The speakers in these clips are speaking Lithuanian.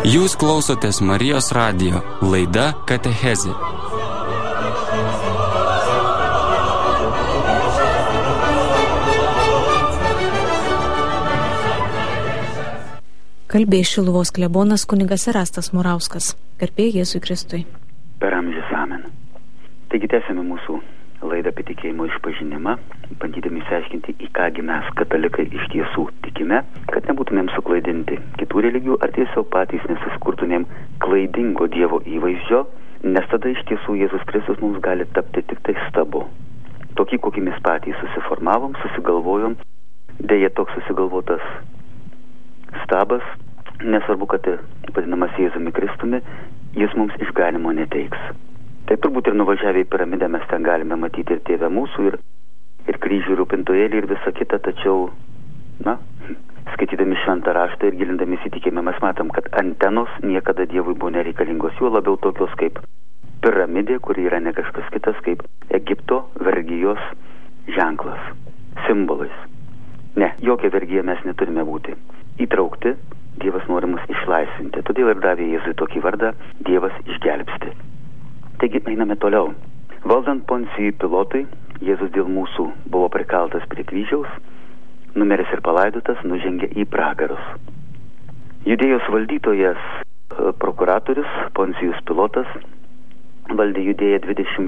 Jūs klausotės Marijos radijo, laida Katechezė. Kalbėjo Šiluvos klebonas kunigas Erastas Murauskas. Garbė Jėzui Kristui. Per amžius amen. Taigi tęsime mūsų laidą apie tikėjimo išpažinimą, bandydami išsiaiškinti, į kągi mes, katalikai, iš tiesų tikime, kad nebūtumėm suklaidinti kitų religijų ar tiesiog patys nesusikurtumėm klaidingo Dievo įvaizdžio, nes tada iš tiesų Jėzus Kristus mums gali tapti tik tai stabu. Tokį, kokį mes patys susiformavom, susigalvojom, deja toks susigalvotas stabas, nesvarbu, kad vadinamas Jėzumi Kristumi, jis mums išganimo neteiks. Tai turbūt ir nuvažiavę į piramidę mes ten galime matyti ir Tėvę mūsų, ir kryžių rūpintojėlį ir visą kitą, tačiau, skaitydami šventą raštą ir gilindami įsitikėjimą, mes matom, kad antenos niekada Dievui buvo nereikalingos, juo labiau tokios kaip piramidė, kuri yra ne kažkas kitas, kaip Egipto vergijos ženklas, simbolais. Ne, jokia vergija mes neturime būti įtraukti, Dievas nori mus išlaisvinti, todėl ir davė Jėzui tokį vardą, Dievas išgelbsti. Taigi einame toliau. Valdant Poncijui Pilotui, Jėzus dėl mūsų buvo prikaltas prie kryžiaus, numiręs ir palaidotas, nužengė į pragarus. Judėjos valdytojas, prokuratorius Poncijus Pilotas valdė Judėją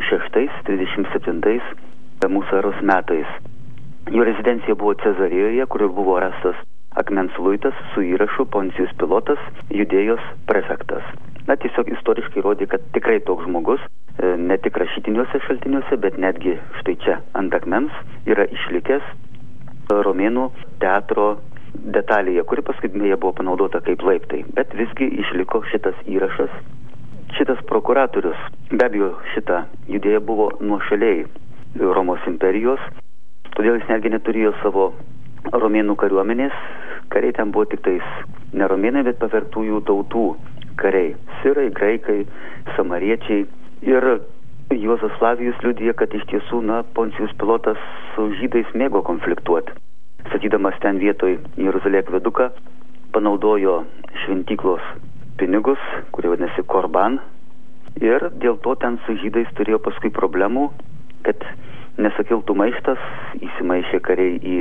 26-37 mūsų eros metais. Jo rezidencija buvo Cezarėjoje, kur buvo rastas akmens luitas su įrašu Poncijus Pilotas, Judėjos prefektas. Tiesiog istoriškai rodė, kad tikrai toks žmogus, ne tik rašytiniuose šaltiniuose, bet netgi štai čia ant akmens yra išlikęs romėnų teatro detalėje, kuri paskui buvo panaudota kaip laiptai. Bet visgi išliko šitas įrašas. Šitas prokuratorius, be abejo, šita Judėja buvo nuošaliai Romos imperijos, todėl jis netgi neturėjo savo romėnų kariuomenės. Kariai ten buvo tik tais ne romėnai, bet pavergtųjų tautų kariai. Sirai, graikai, samariečiai. Ir Juozas Flavijus liudija, kad iš tiesų, Poncijus Pilotas su žydais mėgo konfliktuoti. Statydamas ten vietoj Jeruzalė akveduką, panaudojo šventyklos pinigus, kurie vadinasi korban. Ir dėl to ten su žydais turėjo paskui problemų, kad nesakiltų maištas, įsimaišė kariai į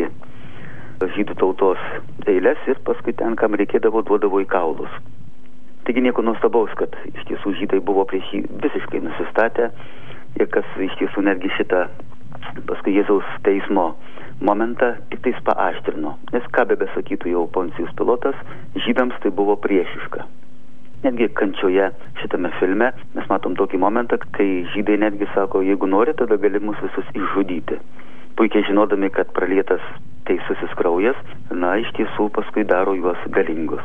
žydų tautos eilės ir paskui ten, kam reikėdavo, duodavo į kaulus. Taigi nieko nuostabaus, kad iš tiesų žydai buvo prieš jį visiškai nusistatę ir kas iš tiesų netgi šitą paskui Jėzaus teismo momentą tik tais paaštrino. Nes ką besakytų jau Poncijus Pilotas, žydams tai buvo priešiška. Netgi kančioje šitame filme mes matom tokį momentą, kai žydai netgi sako, jeigu nori, tada gali mus visus išžudyti. Puikiai žinodami, kad pralietas teisusis kraujas, iš tiesų paskui daro juos galingus.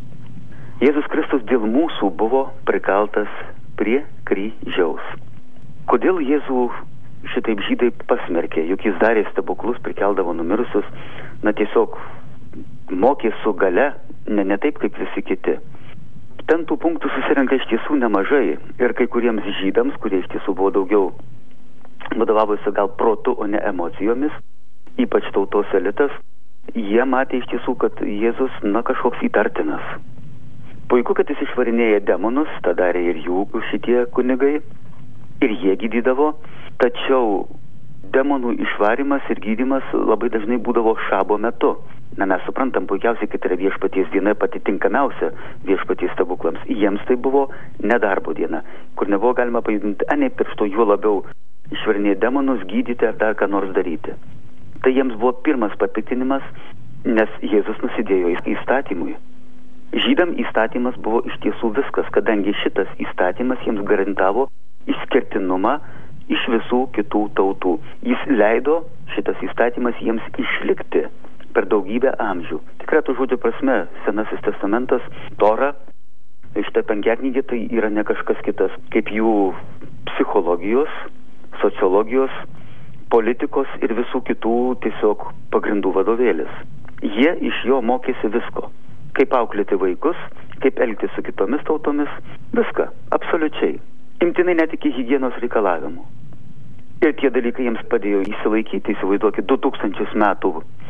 Jėzus Kristus dėl mūsų buvo prikaltas prie kryžiaus. Kodėl Jėzų šitaip žydai pasmerkė? Juk jis darė stebuklus, prikeldavo numirusius, tiesiog mokė su gale, ne taip kaip visi kiti. Ten tų punktų susirenka iš tiesų nemažai ir kai kuriems žydams, kurie iš tiesų buvo daugiau vadovavosi gal protu, o ne emocijomis, ypač tautos elitas, jie matė iš tiesų, kad Jėzus, kažkoks įtartinas. Puiku, kad jis išvarinėja demonus, tą darė ir jų šitie kunigai, ir jie gydydavo, tačiau demonų išvarimas ir gydymas labai dažnai būdavo šabo metu. Mes suprantam puikiausiai, kad yra viešpaties diena pati tinkamiausia viešpaties stebuklams. Jiems tai buvo nedarbo diena, kur nebuvo galima pajudinti anei piršto, juo labiau išvarinėti demonus, gydyti ar dar ką nors daryti. Tai jiems buvo pirmas papiktinimas, nes Jėzus nusidėjo įstatymui. Žydam įstatymas buvo iš tiesų viskas, kadangi šitas įstatymas jiems garantavo išskirtinumą iš visų kitų tautų. Jis leido, šitas įstatymas, jiems išlikti per daugybę amžių. Tikrai to žodžio prasme, Senasis testamentas, Tora, šitą penkiaknygė tai yra ne kažkas kitas, kaip jų psichologijos, sociologijos, politikos ir visų kitų tiesiog pagrindų vadovėlis. Jie iš jo mokėsi visko. Kaip auklėti vaikus, kaip elgtis su kitomis tautomis, viską, absoliučiai. Imtinai net iki higienos reikalavimų. Ir tie dalykai jiems padėjo įsilaikyti, įsivaizduokit, 2000 metų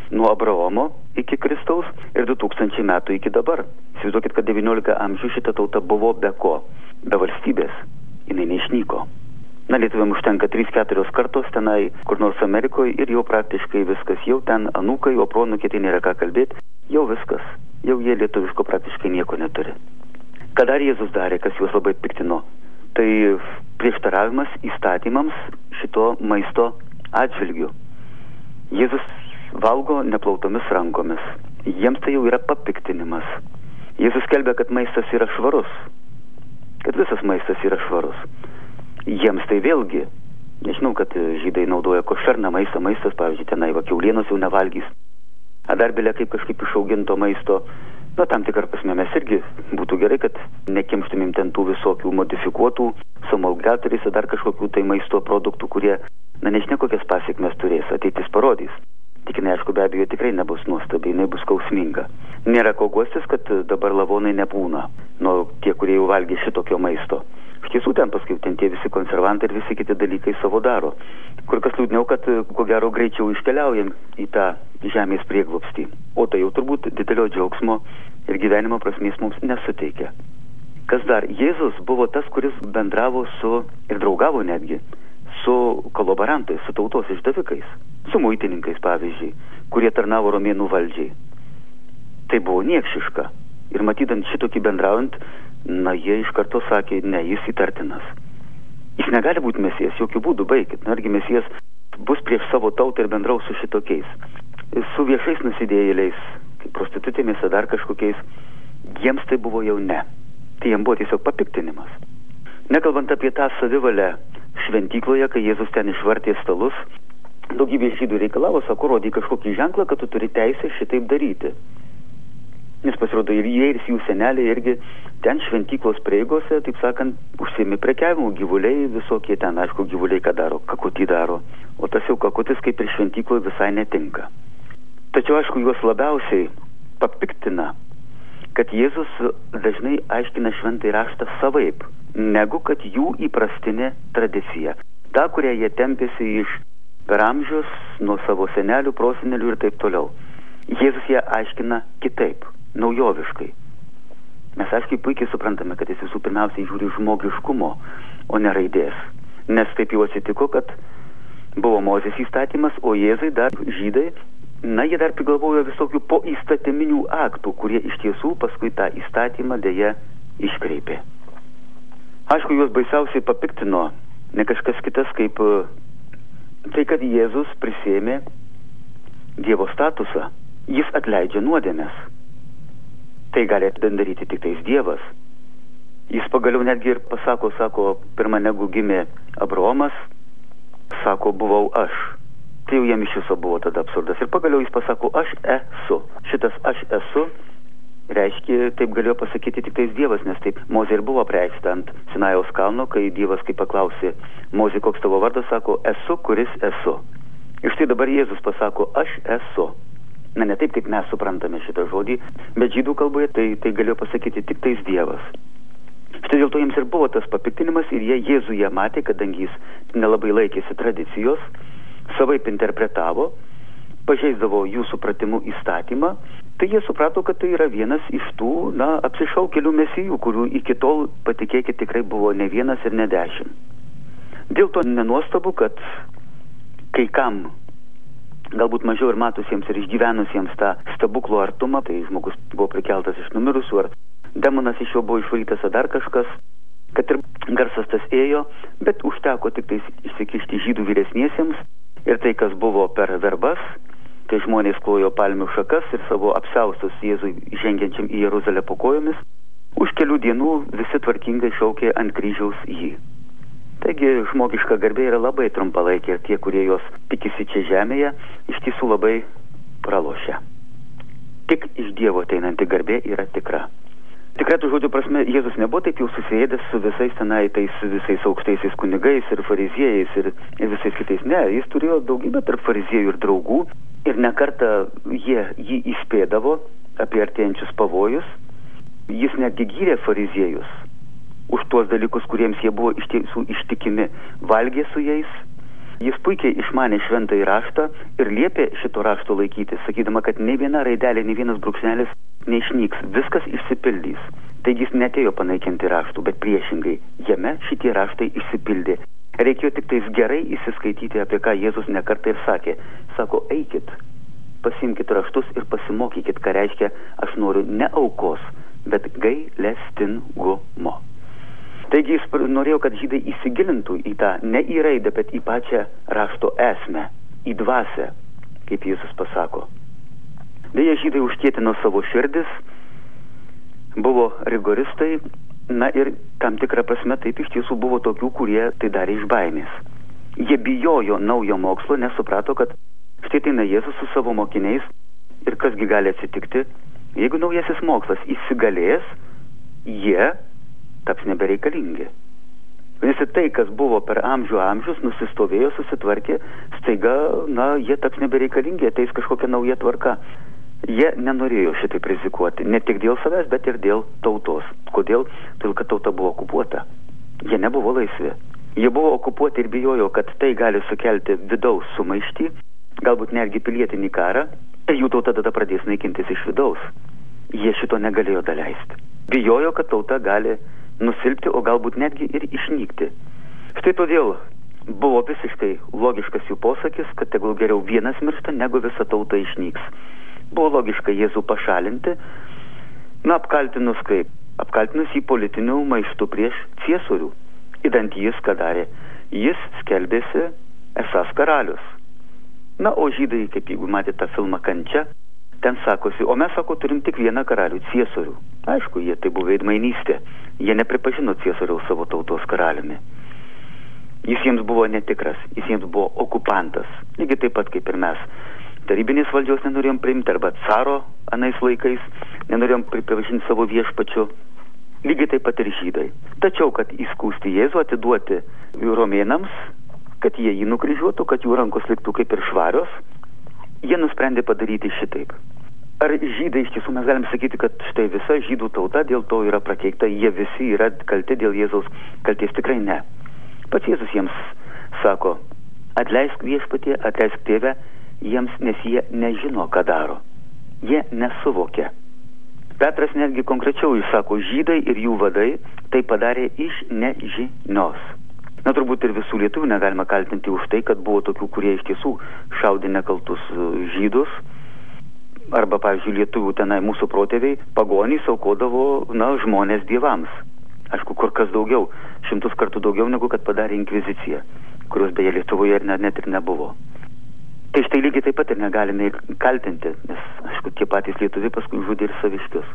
nuo Abraomo iki Kristaus ir 2000 metų iki dabar. Įsivaizduokit, kad 19 amžių šita tauta buvo be ko, be valstybės, jinai neišnyko. Na, lietuviam užtenka 3-4 kartos tenai, kur nors Amerikoje ir jau praktiškai viskas, jau ten anūkai, o proanūkiai tai nėra ką kalbėti, jau viskas, jau jie lietuviško praktiškai nieko neturi. Ką dar Jėzus darė, kas juos labai piktino, tai prieštaravimas įstatymams šito maisto atžvilgiu. Jėzus valgo neplautomis rankomis, jiems tai jau yra papiktinimas. Jėzus skelbia, kad maistas yra švarus, kad visas maistas yra švarus. Jiems tai vėlgi, nežinau, kad žydai naudoja košerną maistą, maistas, pavyzdžiui, tenai va kiaulienos jau nevalgys. A dar belia kaip kažkaip išauginto maisto, na, tam tikrą prasme mes irgi būtų gerai, kad nekimštumėm ten tų visokių modifikuotų su emulgatoriais, dar kažkokių tai maisto produktų, kurie, na, nežinia, kokias pasiekmes turės, ateitis parodys. Tik jinai, aišku, be abejo tikrai nebus nuostabi, jinai bus skausminga. Nėra ko guostis, kad dabar lavonai nebūna, nu, tie, kurie jau valgė šitokio maisto. Iš tiesų ten paskui ten tie visi konservantai ir visi kiti dalykai savo daro. Kur kas liūdniau, kad ko gero greičiau iškeliaujam į tą žemės prieglobstį. O tai jau turbūt didelio džiaugsmo ir gyvenimo prasmės mums nesuteikia. Kas dar? Jėzus buvo tas, kuris bendravo su ir draugavo netgi su kolaborantais, su tautos išdavikais, su muitininkais, pavyzdžiui, kurie tarnavo romėnų valdžiai. Tai buvo niekšiška. Ir matydant šitokį bendraujant, na, jie iš karto sakė, ne, jis įtartinas. Jis negali būti mesijas, jokių būdų, baikit. Argi mesijas bus prieš savo tautą ir bendraus su šitokiais. Su viešais nusidėjėliais, kaip prostitutėmis ar dar kažkokiais, jiems tai buvo jau ne. Tai jiems buvo tiesiog papiktinimas. Nekalbant apie tą savivalę šventykloje, kai Jėzus ten išvartė stalus, daugybė žydų reikalavo, sako, rodė kažkokį ženklą, kad tu turi teisę šitaip daryti. Nes pasirodo ir jie ir jų seneliai irgi ten šventyklos prieigose, taip sakant, užsiėmė prekiavimų, gyvuliai visokie ten, aišku, gyvuliai ką daro, kakutį daro, o tas jau kakutis kaip ir šventykloje visai netinka. Tačiau, aišku, juos labiausiai papiktina, kad Jėzus dažnai aiškina šventąjį raštą savaip, negu kad jų įprastinė tradicija. Ta, kurią jie tempėsi iš per amžius, nuo savo senelių, prosenelių ir taip toliau. Jėzus ją aiškina kitaip, naujoviškai. Mes aiškiai puikiai suprantame, kad jis visų pirmiausiai žiūri žmogiškumo, o ne raidės. Nes taip jau atsitiko, kad buvo Mozės įstatymas, o Jėzai dar žydai, na, jie dar prigalvojo visokių poįstatyminių aktų, kurie iš tiesų paskui tą įstatymą dėja iškreipė. Aišku, juos baisiausiai papiktino ne kažkas kitas kaip tai, kad Jėzus prisėmė Dievo statusą. Jis atleidžia nuodėmes. Tai gali daryti tik tais Dievas. Jis pagaliau netgi ir pasako, sako, pirma negu gimė Abraomas, sako, buvau aš. Tai jau jam iš viso buvo tada absurdas. Ir pagaliau jis pasako, aš esu. Šitas aš esu reiškia, taip galėjo pasakyti tik tais Dievas, nes taip Mozė ir buvo apreikšta ant Sinajaus kalno, kai Dievas kaip paklausė, Mozė, koks tavo vardas, sako, esu, kuris esu. Ir štai dabar Jėzus pasako, aš esu. Na, ne taip, kaip mes suprantame šitą žodį, bet žydų kalboje tai galėjo pasakyti tik tais Dievas. Štai dėl to jiems ir buvo tas papiktinimas ir jie Jėzuje matė, kadangi jis nelabai laikėsi tradicijos, savaip interpretavo, pažeisdavo jų supratimu įstatymą, tai jie suprato, kad tai yra vienas iš tų, na, apsišaukėlių mesijų, kurių iki tol, patikėkit, tikrai buvo ne vienas ir ne 10. Dėl to nenuostabu, kad kai kam galbūt mažiau ir matusiems ir išgyvenusiems tą stebuklo artumą, tai žmogus buvo prikeltas iš numirusių, ar demonas iš jo buvo išvarytas, ar dar kažkas, kad ir garsas tas ėjo, bet užteko tik tai įsikišti žydų vyresniesiems ir tai, kas buvo per verbas, kai žmonės klojo palmių šakas ir savo apsiaustus Jėzui žengiančiam į Jeruzalę po kojomis, už kelių dienų visi tvarkingai šaukė ant kryžiaus jį. Taigi žmogiška garbė yra labai trumpalaikė ir tie, kurie jos tikisi čia žemėje, iš tiesų labai pralošia. Tik iš Dievo ateinanti garbė yra tikra. Tikrai tų žodžių prasme, Jėzus nebuvo taip jau susėdęs su visais tenai tais visais aukštaisiais kunigais ir fariziejais ir visais kitais. Ne, jis turėjo daugybę tarp fariziejų ir draugų ir nekartą jie jį įspėdavo apie artėjančius pavojus. Jis netgi gyrė fariziejus už tuos dalykus, kuriems jie buvo iš tiesų ištikimi, valgė su jais, Jis puikiai išmanė šventąjį raštą ir liepė šito rašto laikytis, sakydama, kad nei viena raidelė, nei vienas brūkšnelis neišnyks, viskas išsipildys. Taigi jis neatėjo panaikinti raštų, bet priešingai, jame šitie raštai išsipildė. Reikėjo tik tais gerai įsiskaityti, apie ką Jėzus nekartą ir sakė. Sako, eikit, pasimkit raštus ir pasimokykit, ką reiškia, aš noriu ne aukos, bet gailestingumo. Taigi jis norėjo, kad žydai įsigilintų į tą, ne į raidę, bet į pačią rašto esmę, į dvasią, kaip Jėzus pasako. Deja, žydai užkietino savo širdis, buvo rigoristai, na ir tam tikrą prasme taip iš tiesų buvo tokių, kurie tai darė iš baimės. Jie bijojo naujo mokslo, nes suprato, kad štai tai Jėzus su savo mokiniais ir kasgi gali atsitikti, jeigu naujasis mokslas įsigalės, jie taps nebereikalingi. Visi tai, kas buvo per amžius, nusistovėjo, susitvarkė, staiga, jie taps nebereikalingi, ateis kažkokia nauja tvarka. Jie nenorėjo šitaip rizikuoti, ne tik dėl savęs, bet ir dėl tautos. Kodėl? Todėl, kad tauta buvo okupuota. Jie nebuvo laisvi. Jie buvo okupuoti ir bijojo, kad tai gali sukelti vidaus sumaištį, galbūt netgi pilietinį karą, ir jų tauta tada pradės naikintis iš vidaus. Jie šito negalėjo daleisti. Bijojo, kad tauta gali nusilpti, o galbūt netgi ir išnykti. Štai todėl buvo visiškai logiškas jų posakis, kad tegul geriau vienas miršta, negu visa tauta išnyks. Buvo logiška Jėzų pašalinti, apkaltinus kaip? Apkaltinus jį politiniu maištu prieš ciesorių. Idant jis, ką darė? Jis skelbėsi esąs karalius. O žydai, kaip jeigu matė tą filmą Kančia, ten sakosi, o mes, sako, turim tik vieną karalių, ciesorių. Aišku, jie tai buvo veidmainystė. Jie nepripažino ciesoriaus savo tautos karaliumi. Jis jiems buvo netikras, jis jiems buvo okupantas. Lygiai taip pat kaip ir mes. Tarybinės valdžios nenorėjom priimti, arba caro anais laikais nenorėjom pripažinti savo viešpačiu. Lygiai taip pat ir žydai. Tačiau, kad įskųsti Jėzų, atiduoti romėnams, kad jie jį nukryžiuotų, kad jų rankos liktų kaip ir švarios, jie nusprendė padaryti šitaip. Ar žydai iš tiesų mes galim sakyti, kad štai visa žydų tauta dėl to yra prakeikta, jie visi yra kalti dėl Jėzaus kalties? Tikrai ne. Pats Jėzus jiems sako, atleisk viešpatie, atleisk tėve, jiems, nes jie nežino, ką daro. Jie nesuvokia. Petras netgi konkrečiau jis sako, žydai ir jų vadai tai padarė iš nežinios. Turbūt ir visų lietuvių negalima kaltinti už tai, kad buvo tokių, kurie iš tiesų šaudė nekaltus žydus. Arba, pavyzdžiui, lietuvių tenai mūsų protėviai pagonys aukodavo, žmonės dievams. Aišku, kur kas daugiau, 100 kartų daugiau negu kad padarė inkvizicija, kurios beje Lietuvoje net ir nebuvo. Tai štai lygiai taip pat ir negalime kaltinti, nes, aišku, tie patys lietuviai paskui žudė ir saviškius.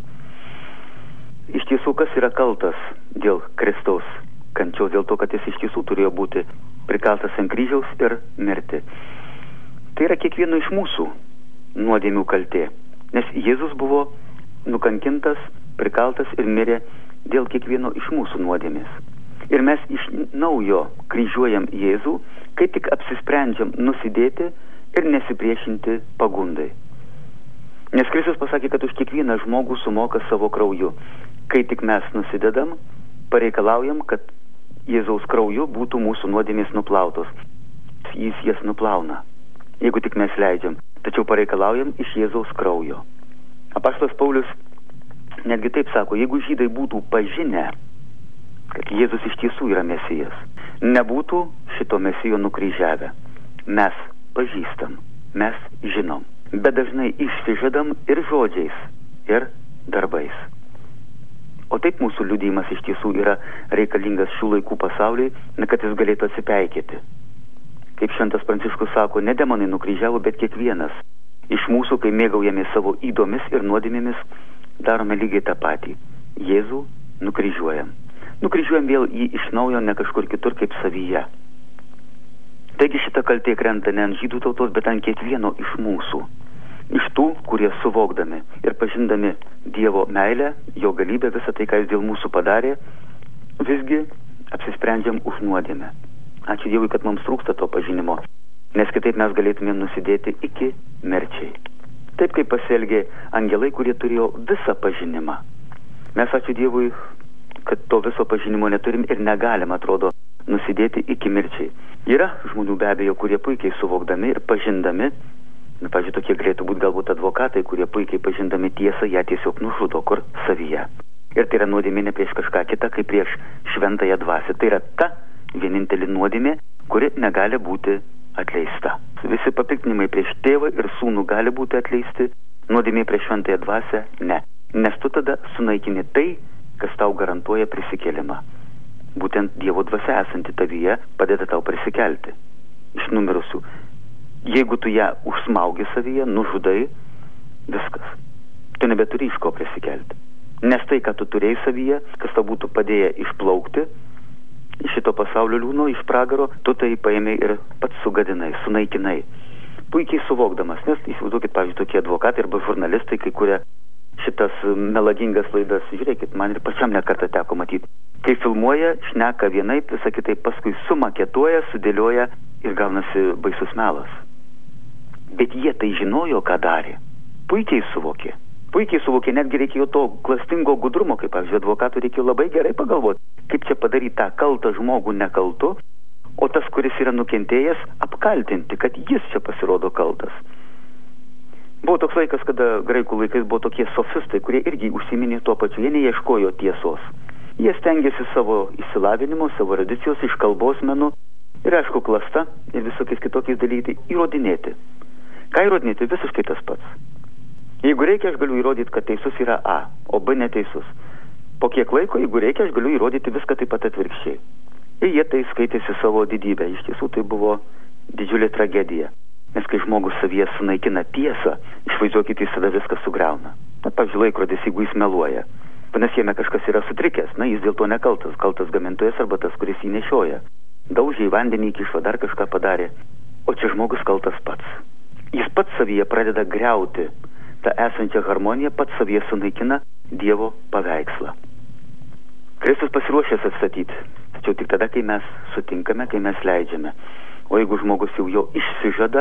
Iš tiesų, kas yra kaltas dėl Kristaus kančios, dėl to, kad jis iš tiesų turėjo būti prikaltas ant kryžiaus ir mirti? Tai yra kiekvieno iš mūsų nuodėmių kaltė, nes Jėzus buvo nukankintas, prikaltas ir mirė dėl kiekvieno iš mūsų nuodėmės. Ir mes iš naujo kryžiuojam Jėzų, kai tik apsisprendžiam nusidėti ir nesipriešinti pagundai. Nes Kristus pasakė, kad už kiekvieną žmogų sumoka savo krauju. Kai tik mes nusidedam, pareikalaujam, kad Jėzaus krauju būtų mūsų nuodėmės nuplautos. Jis jas nuplauna, jeigu tik mes leidžiam. Tačiau pareikalaujam iš Jėzaus kraujo. Apaštalas Paulius netgi taip sako, jeigu žydai būtų pažinę, kad Jėzus iš tiesų yra Mesijas, nebūtų šito Mesijo nukryžiavę. Mes pažįstam, mes žinom, bet dažnai išsižadam ir žodžiais, ir darbais. O taip mūsų liudijimas iš tiesų yra reikalingas šių laikų pasauliui, kad jis galėtų atsipeikėti. Kaip šventas Pranciškus sako, ne demonai nukryžiavo, bet kiekvienas iš mūsų, kai mėgaujame savo įdomis ir nuodėmėmis, darome lygiai tą patį. Jėzų nukryžiuojam. Nukryžiuojam vėl jį iš naujo, ne kažkur kitur kaip savyje. Taigi šita kaltė krenta ne ant žydų tautos, bet ant kiekvieno iš mūsų. Iš tų, kurie suvokdami ir pažindami Dievo meilę, jo galybę, visą tai, ką jis dėl mūsų padarė, visgi apsisprendžiam už nuodėmę. Ačiū Dievui, kad mums trūksta to pažinimo, nes kitaip mes galėtumėm nusidėti iki mirčiai. Taip kaip pasielgė angelai, kurie turėjo visą pažinimą. Mes, ačiū Dievui, kad to viso pažinimo neturim ir negalim, atrodo, nusidėti iki mirčiai. Yra žmonių be abejo, kurie puikiai suvokdami ir pažindami, pavyzdžiui, tokie galėtų būti galbūt advokatai, kurie puikiai pažindami tiesą, ją tiesiog nužudo kur savyje. Ir tai yra nuodėmė ne prieš kažką kitą, kaip prieš šventąją dvasią. Tai yra ta vienintelė nuodėmė, kuri negali būti atleista. Visi papiktinimai prieš tėvą ir sūnų gali būti atleisti, nuodėmė prieš šventąją dvasią ne. Nes tu tada sunaikini tai, kas tau garantuoja prisikėlimą. Būtent Dievo dvasia esanti tavyje padeda tau prisikelti iš numirusių. Jeigu tu ją užsmaugi savyje, nužudai, viskas. Tu nebeturi iš ko prisikelti. Nes tai, ką tu turėjai savyje, kas tau būtų padėję išplaukti iš šito pasaulio liūno, iš pragaro, tu tai paėmė ir pats sugadinai, sunaikinai. Puikiai suvokdamas, nes įsivaizduokit, pavyzdžiui, tokie advokatai arba žurnalistai, kai kurie šitas melagingas laidas, žiūrėkit, man ir pačiam nekartą teko matyti. Kai filmuoja, šneka vienaip, visą kitaip, paskui sumaketuoja, sudėlioja ir gaunasi baisus melas. Bet jie tai žinojo, ką darė. Puikiai suvokė. Puikiai suvokė, netgi reikėjo to klastingo gudrumo, kaip, pavyzdžiui, advokatų reikėjo labai gerai pagalvoti, kaip čia padaryti tą kaltą žmogų nekaltu, o tas, kuris yra nukentėjęs, apkaltinti, kad jis čia pasirodo kaltas. Buvo toks laikas, kada graikų laikais buvo tokie sofistai, kurie irgi užsiminė tuo pačiu, jie neieškojo tiesos. Jie stengiasi savo išsilavinimu, savo erudicijos, iš kalbos menų ir, aišku, klasta ir visokiais kitokiais dalykais įrodinėti. Ką įrodinėti? Visiškai tas pats. Jeigu reikia, aš galiu įrodyti, kad teisus yra A, o B neteisus. Po kiek laiko, jeigu reikia, aš galiu įrodyti viską taip pat atvirkščiai. Ir jie tai skaitėsi savo didybę. Iš tiesų tai buvo didžiulė tragedija. Nes kai žmogus savyje sunaikina tiesą, išvaizduokit, jis tada viską sugriauna. Na, pavyzdžiui, laikrodis, jeigu jis meluoja. Vadinasi, jame kažkas yra sutrikęs. Na, jis dėl to nekaltas. Kaltas gamintojas arba tas, kuris jį nešioja. Daužė į vandenį, įkišo, dar kažką padarė. O čia žmogus kaltas pats. Jis pats savyje pradeda griauti tą esančią harmoniją, pats savyje sunaikina Dievo paveikslą. Kristus pasiruošęs atstatyti. Tačiau tik tada, kai mes sutinkame, kai mes leidžiame. O jeigu žmogus jau jo išsižada,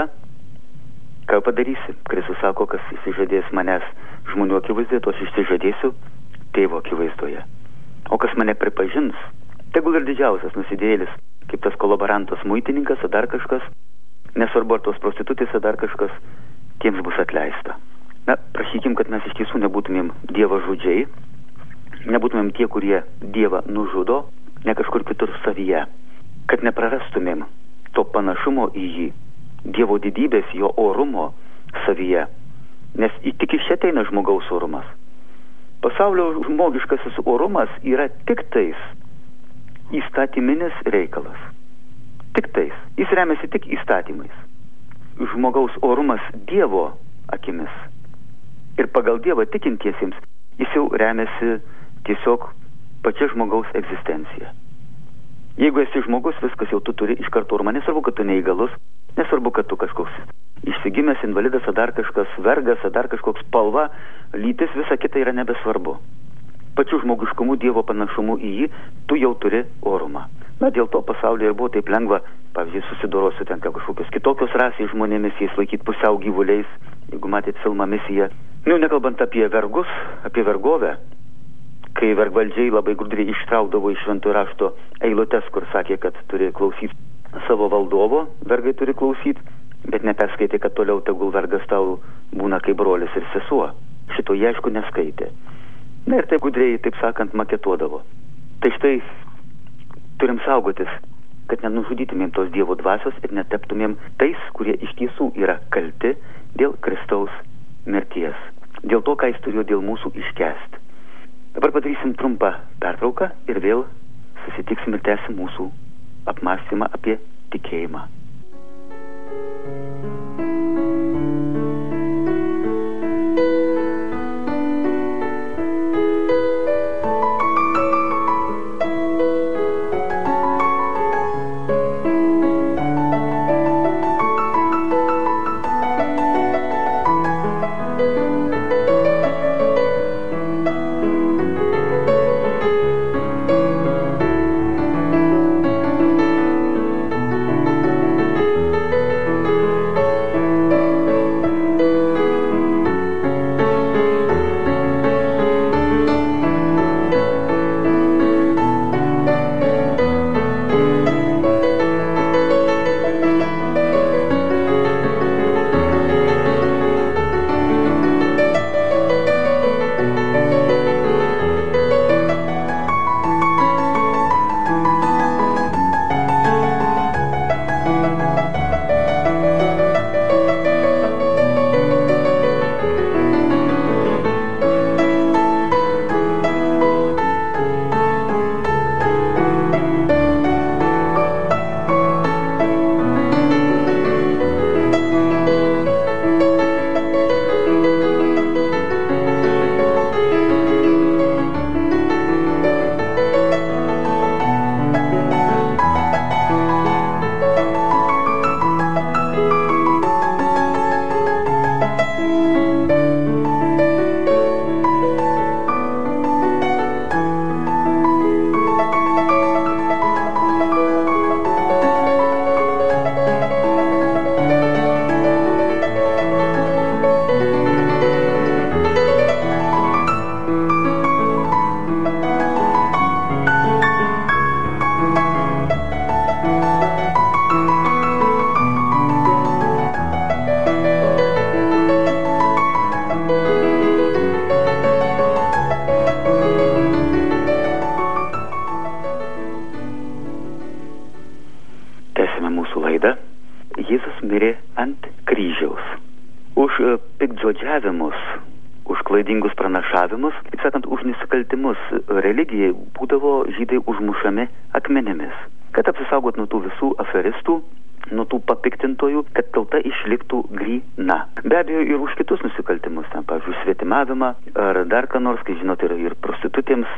ką padarysi? Kristus sako, kas išsižadės manęs žmonių akivaizdoje, to aš išsižadėsiu Tėvo akivaizdoje. O kas mane pripažins, tegul ir didžiausias nusidėjėlis, kaip tas kolaborantas muitininkas, ar dar kažkas, nesvarbu ar tos prostitutės, ar dar kažkas, tiems bus atleista. Na, prašykim, kad mes iš tiesų nebūtumėm Dievo žudžiai, nebūtumėm tie, kurie Dievą nužudo, ne kažkur kitur savyje, kad neprarastumėm to panašumo į jį, Dievo didybės, jo orumo savyje, nes tik iš čia ateina žmogaus orumas. Pasaulio žmogiškasis orumas yra tik tais įstatyminis reikalas. Tik tais. Jis remiasi tik įstatymais. Žmogaus orumas Dievo akimis ir pagal Dievą tikintiesiems jis jau remiasi tiesiog pačia žmogaus egzistencija. Jeigu esi žmogus, viskas jau tu turi iš karto orumą. Nesvarbu, kad tu neįgalus, nesvarbu, kad tu kažkoks išsigimęs, invalidas, ar dar kažkas, vergas, ar dar kažkoks spalva, lytis, visa kita yra nebesvarbu. Pačiu žmogiškumu, Dievo panašumu į jį, tu jau turi orumą. Na, dėl to pasaulyje ir buvo taip lengva, pavyzdžiui, susidorosiu ten kažkokios kitokios rasės žmonėmis, jais laikyti pusiau gyvuliais, jeigu matėt filmą Misija. Nu, nekalbant apie vergus, apie vergovę, kai vergvaldžiai labai gudriai ištraukdavo iš šventojo rašto eilutes, kur sakė, kad turi klausyti savo valdovo, vergai turi klausyti, bet neperskaitė, kad toliau tegul vergas tau būna kaip brolis ir sesuo. Šito jie, aišku, neskaitė. Na ir taip gudriai, taip sakant, maketuodavo. Tai štai turim saugotis, kad nenužudytumėm tos Dievo dvasios ir neteptumėm tais, kurie iš tiesų yra kalti dėl Kristaus mirties. Dėl to, ką jis turėjo dėl mūsų iškęsti. Dabar padarysim trumpą pertrauką ir vėl susitiksim ir tęsim mūsų apmąstymą apie tikėjimą. Tęsime mūsų laidą. Jėzus mirė ant kryžiaus. Už piktžodžiavimus, už klaidingus pranašavimus, taip sakant, už nusikaltimus religijai būdavo žydai užmušami akmenimis, kad apsisaugot nuo tų visų aferistų, nuo tų papiktintojų, kad tauta išliktų gryna. Be abejo, ir už kitus nusikaltimus, ten, pavyzdžiui, svetimavimą, ar dar ką nors, kai žinot, ir prostitutėms,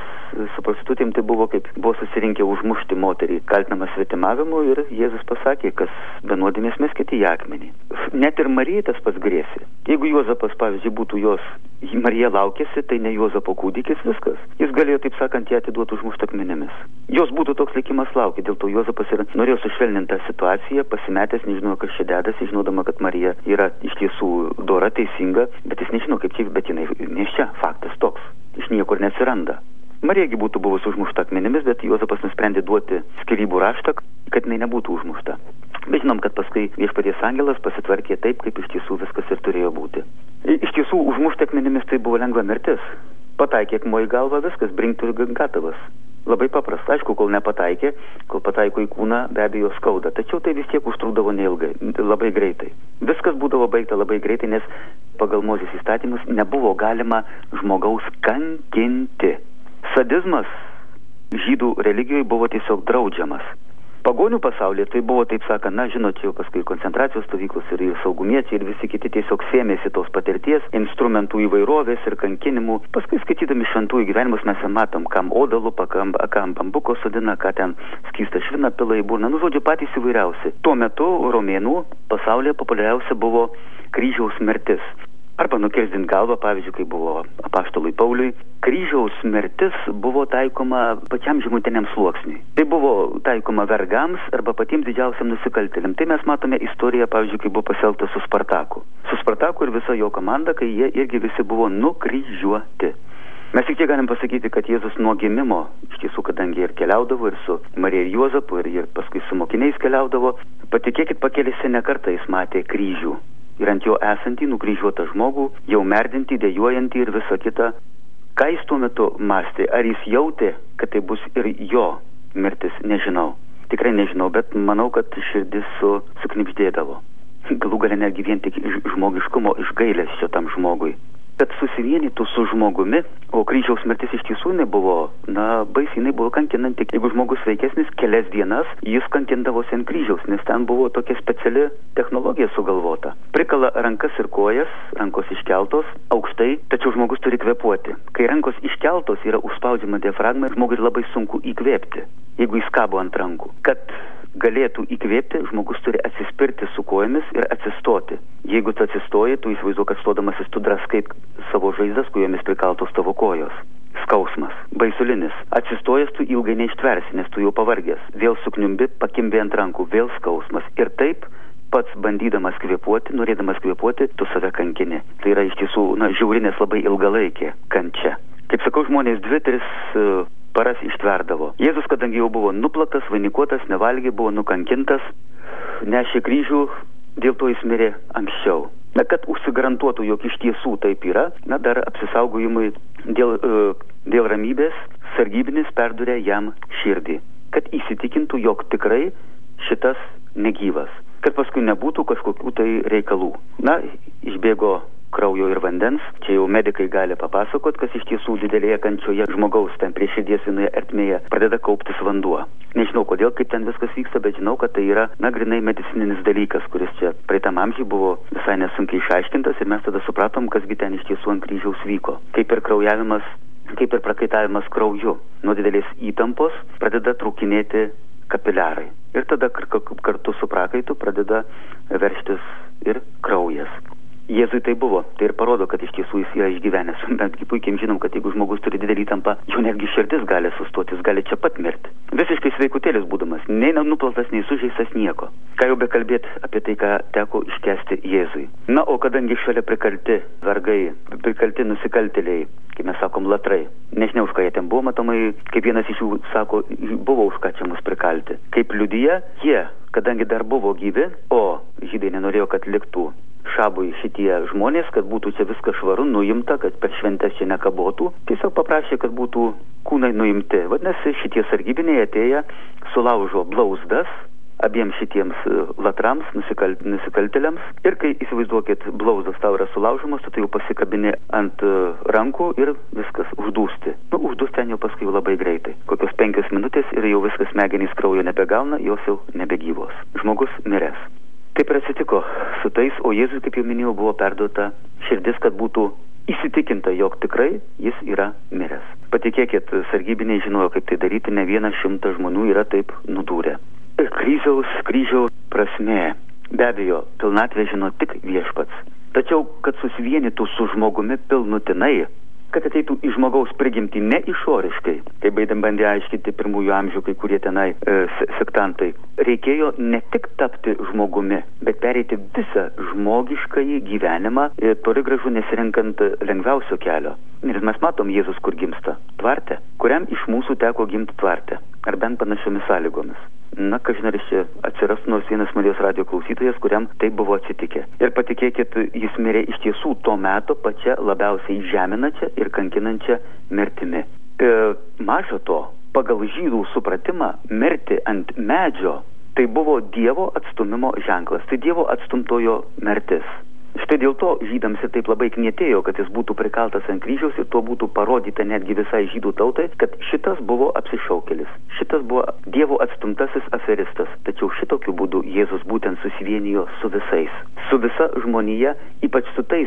su prostitutėm tai buvo, kaip buvo susirinkę užmušti moterį, kaltinama svetimavimu, ir Jėzus pasakė, kas be nuodėmės meskite į akmenį. Net ir Marijai tas pats grėsė. Jeigu Juozapas, pavyzdžiui, būtų Marija laukėsi, tai ne Juozapo kūdikis, viskas. Jis galėjo, taip sakant, ją atiduoti užmušti akmenimis. Jos būtų toks likimas laukė, dėl to Juozapas ir norėjo sušvelninti tą situaciją, pasimetęs, nežinojo, kas čia dedasi, žinodama, kad Marija yra iš tiesų dora, teisinga, bet jis nežino, kaip čia, bet jinai neščia, faktas toks, iš niekur neatsiranda. Marijagi būtų buvusi užmušta akmenimis, bet Juozapas nusprendė duoti skyrybų raštą, kad jinai nebūtų užmušta. Bet žinom, kad paskui viešpaties angelas pasitvarkė taip, kaip iš tiesų viskas ir turėjo būti. Iš tiesų, užmušti akmenimis tai buvo lengva mirtis. Pataikė akmuo į galvą, viskas, brinktų ir gatavas. Labai paprasta, aišku, kol nepataikė, kol pataiko į kūną, be abejo skauda. Tačiau tai vis tiek užtrukdavo neilgai, labai greitai. Viskas būdavo baigta labai greitai, nes pagal Mozės įstatymus nebuvo galima žmogaus kankinti. Sadizmas žydų religijoje buvo tiesiog draudžiamas. Pagonių pasaulyje tai buvo, taip sakant, žinot, jau paskui koncentracijos stovyklos ir saugumiečiai ir visi kiti tiesiog sėmėsi tos patirties, instrumentų įvairovės ir kankinimų. Paskui skaitydami šventųjų gyvenimus mes matom, kam odą lupa, kam bambuko sodina, ką ten skystą šviną pila į burną. Žodžiu, patys įvairiausi. Tuo metu romėnų pasaulyje populiariausia buvo kryžiaus mirtis. Arba nukirsdint galvą, pavyzdžiui, kai buvo apaštalui Pauliui. Kryžiaus mirtis buvo taikoma pačiam žemutiniam sluoksniui. Tai buvo taikoma vergams arba patiems didžiausiam nusikaltėliam. Tai mes matome istoriją, pavyzdžiui, kai buvo pasielgta su Spartaku. Su Spartaku ir visa jo komanda, kai jie irgi visi buvo nukryžiuoti. Mes tik tiek galim pasakyti, kad Jėzus nuo gimimo, iš tiesų, kadangi ir keliaudavo ir su Marija ir Juozapu, ir paskui su mokiniais keliaudavo, patikėkit, pakėlėsi ne kartą jis matė kryžių. Ir ant jo esantį nukryžiuotą žmogų, jau merdintį, dejuojantį ir visą kitą. Ką jis tuo metu mąstė? Ar jis jautė, kad tai bus ir jo mirtis? Nežinau. Tikrai nežinau, bet manau, kad širdis suknibždėdavo. Galų gale netgi vien tik žmogiškumo, iš gailesčio tam žmogui. Kad susivienytų su žmogumi, o kryžiaus mirtis iš tiesų nebuvo, baisiai, jinai buvo kankinanti. Jeigu žmogus sveikesnis, kelias dienas jis kankindavosi ant kryžiaus, nes ten buvo tokia speciali technologija sugalvota. Prikala rankas ir kojas, rankos iškeltos aukštai, tačiau žmogus turi kvėpuoti. Kai rankos iškeltos, yra užspaudžiama diafragma ir žmogui labai sunku įkvėpti, jeigu jis kabo ant rankų. Kad galėtų įkvėpti, žmogus turi atsispirti su kojomis ir atsistoti. Jeigu tu atsistoji, tu įsivaizduoji, kad stodamasis tu draskai savo žaizdas, kuriomis prikaltos tavo kojos. Skausmas, baisulinis. Atsistojęs tu ilgai neištversi, nes tu jau pavargęs. Vėl sukniumbi, pakimbi ant rankų, vėl skausmas. Ir taip, pats bandydamas kvėpuoti, norėdamas kvėpuoti, tu save kankini. Tai yra iš tiesų, žiaurinės labai ilgalaikė kančia. Kaip sakau, žmonės 2-3 paras ištverdavo. Jėzus, kadangi jau buvo nuplaktas, vainikuotas, nevalgė, buvo nukankintas, nešė kryžių, dėl to jis mirė anksčiau. Kad užsigarantuotų, jog iš tiesų taip yra, dar apsisaugojimui dėl ramybės, sargybinis perdurė jam širdį, kad įsitikintų, jog tikrai šitas negyvas, kad paskui nebūtų kažkokių tai reikalų. Išbėgo kraujo ir vandens. Čia jau medikai gali papasakot, kas iš tiesų didelėje kančioje žmogaus ten prie širdies vienoje ertmėje pradeda kauptis vanduo. Nežinau kodėl, kaip ten viskas vyksta, bet žinau, kad tai yra grinai medicininis dalykas, kuris čia praeitam amžiui buvo visai nesunkiai išaiškintas ir mes tada supratom, kasgi ten iš tiesų ant kryžiaus vyko. Kaip ir kraujavimas, kaip ir prakaitavimas krauju. Nuo didelės įtampos pradeda trūkinėti kapiliarai. Ir tada kartu su prakaitu pradeda veržtis ir kraujas. Jėzui tai buvo, tai ir parodo, kad iš tiesų jis yra išgyvenęs. Betgi puikiai žinom, kad jeigu žmogus turi didelį įtampą, jo netgi širdis gali sustoti, jis gali čia pat mirti. Visiškai sveikutėlis būdamas, nei nuplautas, nei sužeistas nieko. Ką jau bekalbėti apie tai, ką teko iškęsti Jėzui. O kadangi šalia prikalti vergai, prikalti nusikaltėliai, kaip mes sakom, latrai, nežinia, už ką jie ten buvo, matomai, kaip vienas iš jų sako, buvo už ką čia mus prikalti. Kaip liudija, jie, kadangi dar buvo gyvi, o žydai nenorėjo, kad liktų šabui šitie žmonės, kad būtų čia viskas švaru, nuimta, kad per šventes čia nekabotų, tiesiog paprašė, kad būtų kūnai nuimti. Vadinasi, šitie sargybiniai atėję sulaužo blauzdas abiems šitiems latrams, nusikaltėliams. Ir kai, įsivaizduokit, blauzdos tau yra sulaužomos, tu jau pasikabini ant rankų ir viskas, uždūsti. Uždūsti ten jau paskui labai greitai. Kokios 5 minutės ir jau viskas, smegenys kraujo nebegauna, jos jau nebegyvos. Žmogus miręs. Taip ir atsitiko su tais, o Jėzui, kaip jau minėjau, buvo perduota širdis, kad būtų įsitikinta, jog tikrai jis yra miręs. Patikėkit, sargybiniai žinojo, kaip tai daryti, ne 100 žmonių yra taip nudūrę. Kryžiaus prasmė, be abejo, pilnatvė žino tik Viešpats. Tačiau, kad susivienytų su žmogumi pilnutinai, kad ateitų į žmogaus prigimtį ne išoriškai, kaip bandė aiškinti pirmųjų amžių kai kurie tenai sektantai, reikėjo ne tik tapti žmogumi, bet pereiti visą žmogiškąjį gyvenimą, toli gražu nesirenkant lengviausio kelio. Ir mes matom Jėzus, kur gimsta. Tvarte. Kuriam iš mūsų teko gimti tvarte? Ar bent panašiomis sąlygomis? Na, kažin ar čia atsirastų nors vienas Marijos radijo klausytojas, kuriam tai buvo atsitikę. Ir patikėkit, jis mirė iš tiesų to meto pačia labiausiai žeminančia ir kankinančia mirtimi. Maža to, pagal žydų supratimą, mirti ant medžio tai buvo Dievo atstumimo ženklas, tai Dievo atstumtojo mirtis. Štai dėl to žydams ir taip labai knietėjo, kad jis būtų prikaltas ant kryžiaus ir tuo būtų parodyta netgi visai žydų tautai, kad šitas buvo apsišaukėlis, šitas buvo Dievo atstumtasis aferistas. Tačiau šitokiu būdu Jėzus būtent susivienijo su visais, su visa žmonija, ypač su tais,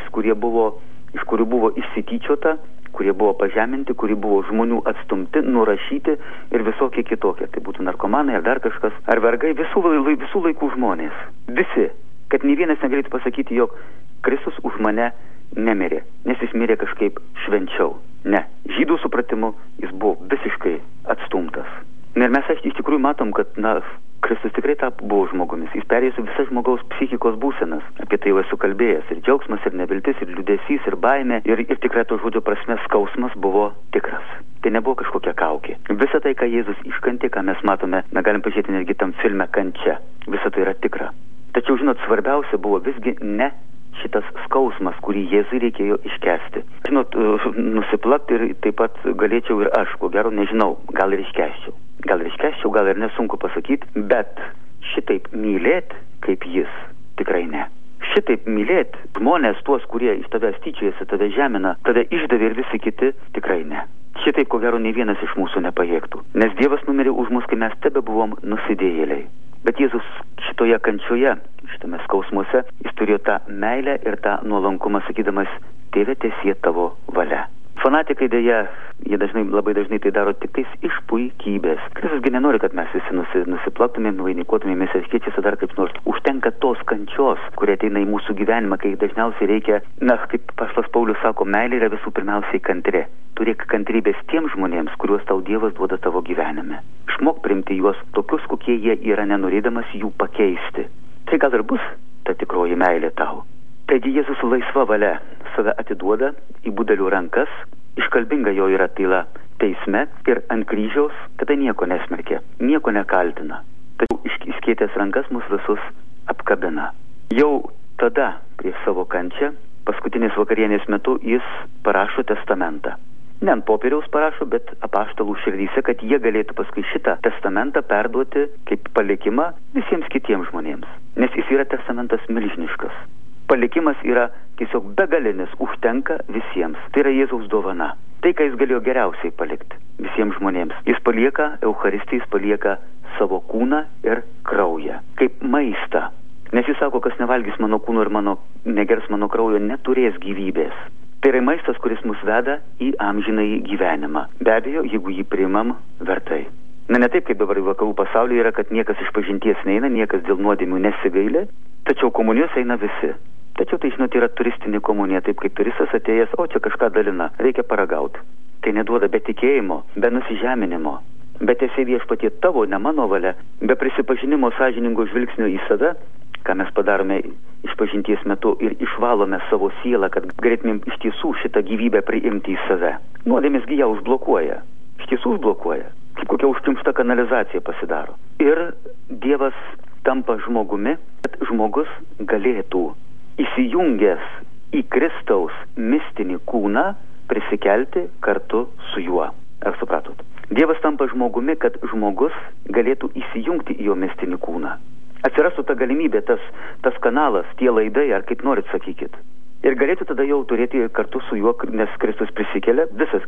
iš kurių buvo išsityčiota, kurie buvo pažeminti, kurie buvo žmonių atstumti, nurašyti ir visokie kitokie. Tai būtų narkomanai ar dar kažkas, ar vergai, visų laikų žmonės. Visi. Kad nei vienas negalėtų pasakyti, jog Kristus už mane nemirė, nes jis mirė kažkaip švenčiau. Ne, žydų supratimu jis buvo visiškai atstumtas. Ir mes iš tikrųjų matom, kad Kristus tikrai buvo žmogumis. Jis perėjo visas žmogaus psichikos būsenas. Apie tai jau esu kalbėjęs. Ir džiaugsmas, ir neviltis, ir liūdesys, ir baimė. Ir tikrai to žodžio prasme skausmas buvo tikras. Tai nebuvo kažkokia kaukė. Visa tai, ką Jėzus iškantė, ką mes matome, galim pažiūrėti netgi tam filme Kančia. Visa tai yra tikra. Tačiau, žinot, svarbiausia buvo visgi ne šitas skausmas, kurį Jėzui reikėjo iškęsti. Žinot, nusiplakti ir taip pat galėčiau ir aš, ko gero, nežinau, gal ir iškęsčiau. Gal ir nesunku pasakyti, bet šitaip mylėti kaip jis, tikrai ne. Šitaip mylėti žmonės tuos, kurie iš tavęs tyčiojasi, tave žemina, tave išdavė ir visi kiti, tikrai ne. Šitaip, ko gero, nei vienas iš mūsų nepajėgtų. Nes Dievas numirė už mus, kai mes tebe buvom nusidėjėliai. Bet Jėzus šitoje kančioje, šitame skausmuose, jis turėjo tą meilę ir tą nuolankumą, sakydamas, Tėve, teesie tavo valia. Fanatikai dėja, jie labai dažnai tai daro tik tais iš puikybės. Kristusgi nenori, kad mes visi nusiplaktumėm, vainikuotumėm mesiškiečiais ar dar kaip nors. Užtenka tos kančios, kurie ateina į mūsų gyvenimą, kai dažniausiai reikia, kaip Apaštalas Paulius sako, meilė yra visų pirmiausiai kantri. Turėk kantrybės tiems žmonėms, kuriuos tau Dievas duoda tavo gyvenime. Išmok priimti juos tokius, kokie jie yra, nenorėdamas jų pakeisti. Tai gal ir bus ta tikroji meilė tau. Taigi Jėzus laisva valia save atiduoda į budelių rankas, iškalbinga jo yra tyla teisme ir ant kryžiaus, tada nieko nesmerkia, nieko nekaltina. Tačiau išskėtęs rankas mus visus apkabina. Jau tada prieš savo kančią, paskutinės vakarienės metu, jis parašo testamentą. Ne ant popieriaus parašo, bet apaštalų širdyse, kad jie galėtų paskui šitą testamentą perduoti kaip palikimą visiems kitiems žmonėms. Nes jis yra testamentas milžiniškas. Palikimas yra tiesiog begalinis, užtenka visiems. Tai yra Jėzaus dovana. Tai, ką jis galėjo geriausiai palikti visiems žmonėms. Jis palieka Eucharistiją, jis palieka savo kūną ir kraują, kaip maistą. Nes jis sako, kas nevalgys mano kūno ir negers mano kraujo, neturės gyvybės. Tai yra maistas, kuris mus veda į amžinąjį gyvenimą. Be abejo, jeigu jį priimam vertai. Ne taip, kaip dabar vakarų pasaulyje yra, kad niekas iš pažinties neina, niekas dėl nuodėmių nesigailė, tačiau komunijos eina visi. Tačiau tai, žinot, yra turistinė komunija, taip kaip turistas atėjęs, o čia kažką dalina, reikia paragauti. Tai neduoda be tikėjimo, be nusižeminimo, be teesie Viešpatie tavo, ne mano valia, be prisipažinimo sąžiningo žvilgsnio į save, ką mes padarome išpažinties metu ir išvalome savo sielą, kad galėtumėm iš tiesų šitą gyvybę priimti į save. Nuodėmės ją užblokuoja, iš tiesų užblokuoja, kaip kokia užkimšta kanalizacija pasidaro. Ir Dievas tampa žmogumi, kad žmogus galėtų įsijungęs į Kristaus mistinį kūną prisikelti kartu su juo. Ar supratot? Dievas tampa žmogumi, kad žmogus galėtų įsijungti į jo mistinį kūną. Atsirastų ta galimybė, tas kanalas, tie laidai, ar kaip norit sakykit. Ir galėtų tada jau turėti kartu su juo, nes Kristus prisikelia,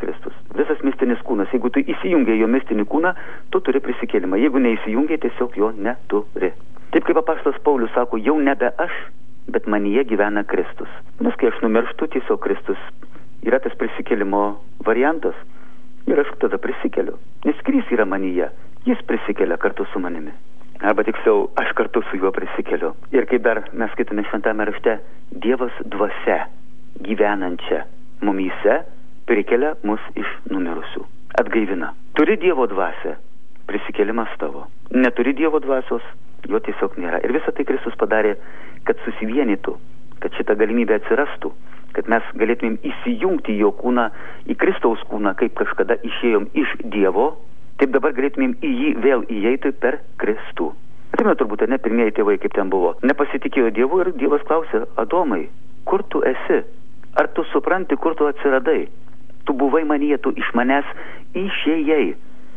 visas mistinis kūnas. Jeigu tu įsijungia jo mistinį kūną, tu turi prisikėlimą. Jeigu neįsijungia, tiesiog jo neturi. Taip kaip apaštalas Paulius sako, jau nebe aš, bet manyje gyvena Kristus. Nes kai aš numirštu, tiesiog Kristus yra tas prisikėlimo variantas. Ir aš tada prisikeliu. Nes Kristus yra manyje. Jis prisikelia kartu su manimi. Arba tiksliau, aš kartu su juo prisikeliu. Ir kaip dar mes skaitome šventame rašte, Dievas dvasia gyvenančia mumyse prikelia mus iš numirusių. Atgaivina. Turi Dievo dvasią, prisikelimas tavo. Neturi Dievo dvasios, jo tiesiog nėra. Ir visą tai Kristus padarė, kad susivienytų, kad šita galimybė atsirastų, kad mes galėtumėm įsijungti į jo kūną, į Kristaus kūną, kaip kažkada išėjom iš Dievo, taip dabar galėtumėm į jį vėl įeiti per Kristų. Atsimenu turbūt, ne pirmieji tėvai, kaip ten buvo. Nepasitikėjo Dievu ir Dievas klausė, Adomai, kur tu esi? Ar tu supranti, kur tu atsiradai? Tu buvai manyje, tu iš manęs išėjai.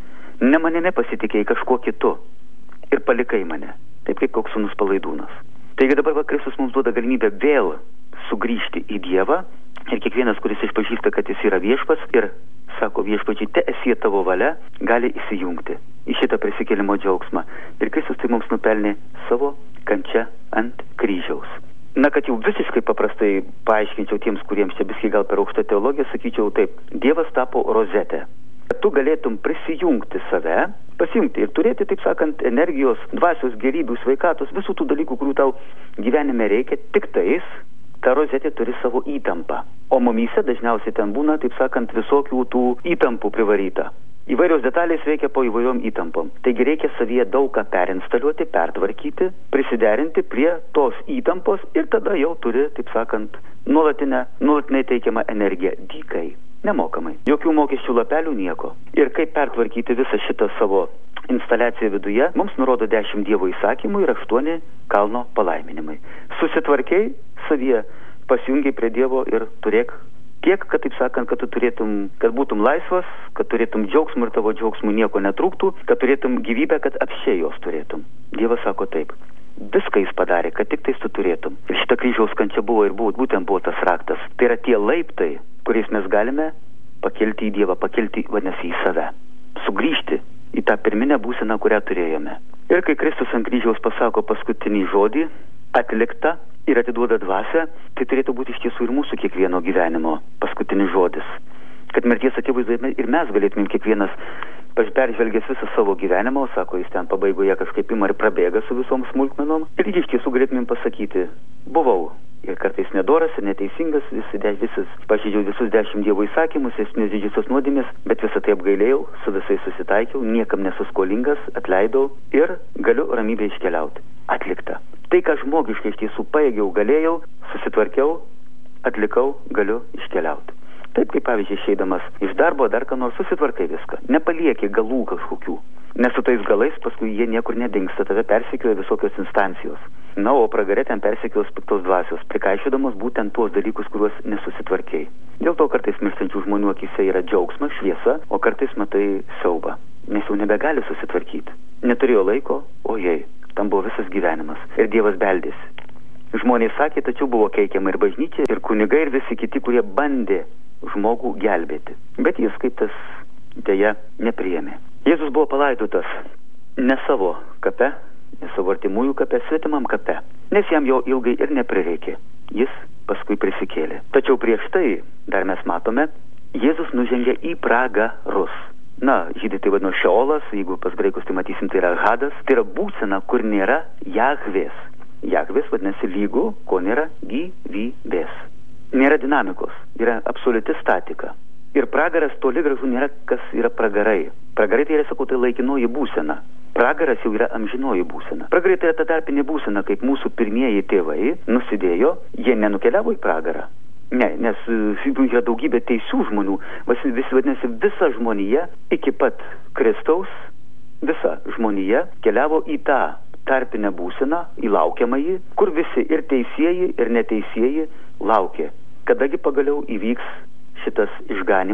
Ne manimi pasitikėjai, kažkuo kitu. Ir palikai mane. Taip kaip koks sūnus palaidūnas. Taigi dabar Kristus mums duoda galimybę vėl sugrįžti į Dievą. Ir kiekvienas, kuris išpažįsta, kad jis yra viešpats ir sako viešpačiai, te esie tavo valia, gali įsijungti į šitą prisikėlimo džiaugsmą. Ir Kristus tai mums nupelnė savo kančia ant kryžiaus. Na, kad jau visiškai paprastai paaiškinčiau tiems, kuriems čia biškį gal per aukštą teologiją, sakyčiau taip, Dievas tapo rozetę. Kad tu galėtum prisijungti save, pasijungti ir turėti, taip sakant, energijos, dvasios, gerybių, sveikatos, visų tų dalykų, kurių tau gyvenime reikia, tik tais ta rozetė turi savo įtampą. O mumyse dažniausiai ten būna, taip sakant, visokių tų įtampų privaryta. Įvairios detalės veikia po įvairiom įtampom. Taigi reikia savyje daug ką perinstaliuoti, pertvarkyti, prisiderinti prie tos įtampos ir tada jau turi, taip sakant, nuolatinai teikiamą energiją dykai, nemokamai. Jokių mokesčių lapelių, nieko. Ir kaip pertvarkyti visą šitą savo instaliaciją viduje, mums nurodo 10 Dievo įsakymų ir 8 kalno palaiminimai. Susitvarkiai savyje, pasijungiai prie Dievo ir turėk tiek, kad taip sakant, kad tu turėtum, kad būtum laisvas, kad turėtum džiaugsmų ir tavo džiaugsmų nieko netrūktų, kad turėtum gyvybę, kad apsčiai jos turėtum. Dievas sako taip. Viską jis padarė, kad tik tais tu turėtum. Ir šita kryžiaus kančia buvo ir būtent buvo tas raktas. Tai yra tie laiptai, kuriais mes galime pakelti į Dievą, pakelti, vadinasi, į save. Sugrįžti į tą pirminę būseną, kurią turėjome. Ir kai Kristus ant kryžiaus pasako paskutinį žodį, atlikta ir atiduoda dvasią, tai turėtų būti iš tiesų ir mūsų kiekvieno gyvenimo paskutinis žodis. Kad mirties akivaizdoje ir mes galėtumėm kiekvienas peržvelgęs visą savo gyvenimą, sako, jis ten pabaigoje kažkaip ima ir prabėga su visom smulkmenom, ir iš tiesų galėtumėm pasakyti, buvau ir kartais nedoras ir neteisingas, pažeidžiau visus 10 Dievo įsakymus, 7 didžiosios nuodėmės, bet visą tai apgailėjau, su visais susitaikiau, niekam nesu skolingas, atleidau ir galiu ramybėje iškeliauti. Atlikta. Tai, ką žmogiškai iš tiesų pajėgiau, galėjau, susitvarkiau, atlikau, galiu iškeliauti. Taip kaip pavyzdžiui išeidamas iš darbo, dar ką nors susitvarkai viską. Nepalieki galų kažkokių. Nes su tais galais paskui jie niekur nedingsta, tave persekioja visokios instancijos. Na, o pragare ten persekios piktos dvasios, prikaišydamos būtent tuos dalykus, kuriuos nesusitvarkiai. Dėl to kartais mirštančių žmonių akyse yra džiaugsmas, šviesa, o kartais matai siaubą, nes jau nebegali susitvarkyti. Neturėjo laiko, ojei, tam buvo visas gyvenimas. Ir Dievas beldėsi. Žmonės sakė, tačiau buvo keikiama ir bažnyčia, ir kunigai, ir visi kiti, kurie bandė žmogų gelbėti. Bet jis kaip tas dėja nepriėmė. Jėzus buvo palaidotas ne savo kape, ne savo artimųjų kape, svetimam kape, nes jam jo ilgai ir neprireikė. Jis paskui prisikėlė. Tačiau prieš tai, dar mes matome, Jėzus nužengė į pragarus. Na, žydai tai vadino šeolas, jeigu pas graikus tai matysim, tai yra hadas, tai yra būsena, kur nėra Jahvės. Jahvės vadinasi lygų, ko nėra gyvybės. Nėra dinamikos, yra absoliuti statika. Ir pragaras toli gražu nėra, kas yra pragarai. Pragarai tai yra, sakau, tai laikinoji būsena. Pragaras jau yra amžinoji būsena. Pragarai tai yra ta tarpinė būsena, kaip mūsų pirmieji tėvai nusidėjo, jie nenukeliavo į pragarą. Ne, nes yra daugybė teisių žmonių, vadinasi, visa žmonija iki pat Kristaus, visa žmonija keliavo į tą tarpinę būseną, į laukiamąjį, kur visi ir teisieji, ir neteisieji laukė. Kadagi pagaliau įvyks šitas išganimas,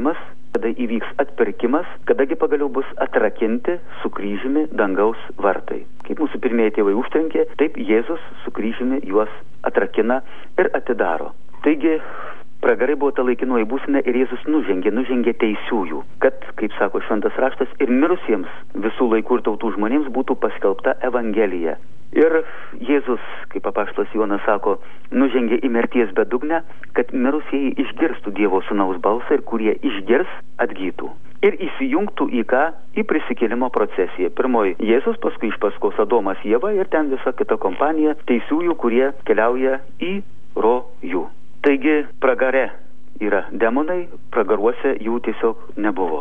kada įvyks atpirkimas, kadagi pagaliau bus atrakinti su kryžiumi dangaus vartai. Kaip mūsų pirmieji tėvai užtrenkė, taip Jėzus su kryžiumi juos atrakina ir atidaro. Taigi, pragarai buvo ta laikinoji būsena ir Jėzus nužengė teisiųjų, kad, kaip sako šventas raštas, ir mirusiems visų laikų ir tautų žmonėms būtų paskelbta Evangelija. Ir Jėzus, kaip apaštalas Jonas sako, nužengė į mirties bedugnę, kad mirusieji išgirstų Dievo Sūnaus balsą ir kurie išgirs, atgytų. Ir įsijungtų į ką? Į prisikėlimo procesiją. Pirmoji Jėzus, paskui iš paskos Adomas, Ieva ir ten visa kita kompanija teisiųjų, kurie keliauja į rojų. Taigi pragare yra demonai, pragaruose jų tiesiog nebuvo.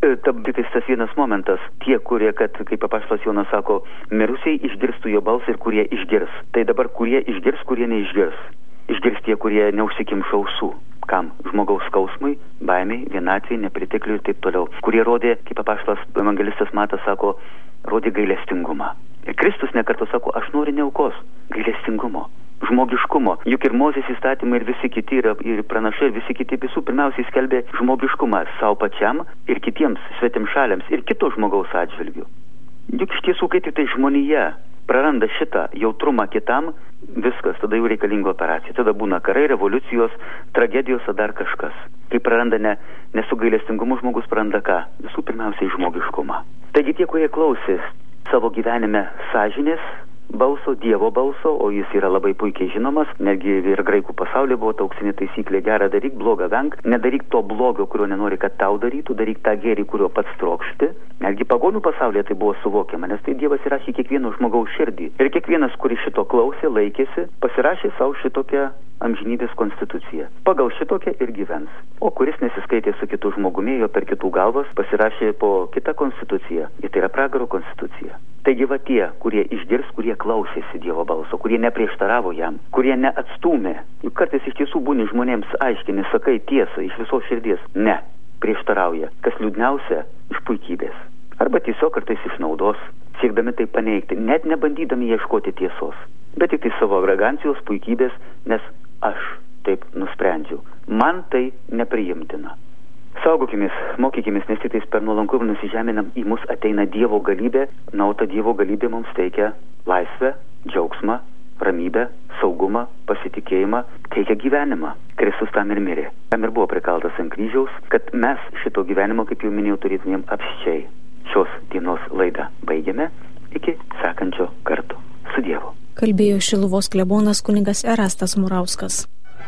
Tik tas vienas momentas, tie, kurie, kad, kaip apaštalas Jonas sako, mirusiai išgirstų jo balsą ir kurie išgirs. Tai dabar kurie išgirs, kurie neišgirs. Išgirs tie, kurie neužsikimš ausų. Kam? Žmogaus skausmui, baimiai, vienatvei, nepritekliui ir taip toliau. Kurie rodė, kaip apaštalas evangelistas Matas sako, rodė gailestingumą. Ir Kristus nekartą sako, aš noriu ne aukos, gailestingumo. Žmogiškumo. Juk ir Mozės įstatymai ir visi kiti, ir pranašai, ir visi kiti visų pirmiausiai skelbė žmogiškumą savo pačiam ir kitiems svetimšaliams ir kito žmogaus atžvilgių. Juk iš tiesų, kai tik tai žmonija praranda šitą jautrumą kitam, viskas, tada jau reikalinga operacija. Tada būna karai, revoliucijos, tragedijos ar dar kažkas. Kai praranda su gailestingumu žmogus praranda ką? Visų pirmiausiai žmogiškumą. Taigi tie, kurie klausys savo gyvenime sąžinės balso, Dievo balso, o jis yra labai puikiai žinomas, netgi ir graikų pasaulyje buvo ta auksinė taisyklė, gerą daryk, blogą venk, nedaryk to blogio, kurio nenori, kad tau darytų, daryk tą gėrį, kurio pats trokšti. Netgi pagonių pasaulyje tai buvo suvokiama, nes tai Dievas įrašė kiekvieno žmogaus širdį. Ir kiekvienas, kuris šito klausė, laikėsi, pasirašė savo šitokią amžinybės konstituciją. Pagal šitokią ir gyvens. O kuris nesiskaitė su kitų žmogumi, jo per kitų galvas, pasirašė po kitą konstituciją. Ir tai yra pragaro konstitucija. Taigi va tie, kurie išgirs, kurie klausėsi Dievo balso, kurie neprieštaravo jam, kurie neatstūmė. Juk kartais iš tiesų būni žmonėms aiškini, sakai tiesą iš visos širdies. Ne, prieštarauja. Kas liūdniausia, iš puikybės. Arba tiesiog kartais iš naudos, siekdami tai paneigti, net nebandydami ieškoti tiesos. Bet tik tai savo arogancijos, puikybės, nes aš taip nusprendžiau. Man tai nepriimtina. Saugokimės, mokykimės, nes tik per nuolankumą nusižeminam, į mus ateina Dievo galybė, o ta Dievo galybė mums teikia laisvę, džiaugsmą, ramybę, saugumą, pasitikėjimą, teikia gyvenimą. Kristus tam ir mirė. Tam ir buvo prikaltas ant kryžiaus, kad mes šito gyvenimo, kaip jau minėjau, turėtumėm apsčiai. Šios dienos laidą baigiame. Iki sekančio karto. Su Dievu. Kalbėjo Šiluvos klebonas kunigas Erastas Murauskas.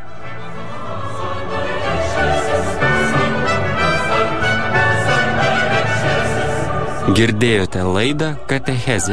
Girdėjote laidą Katechezė.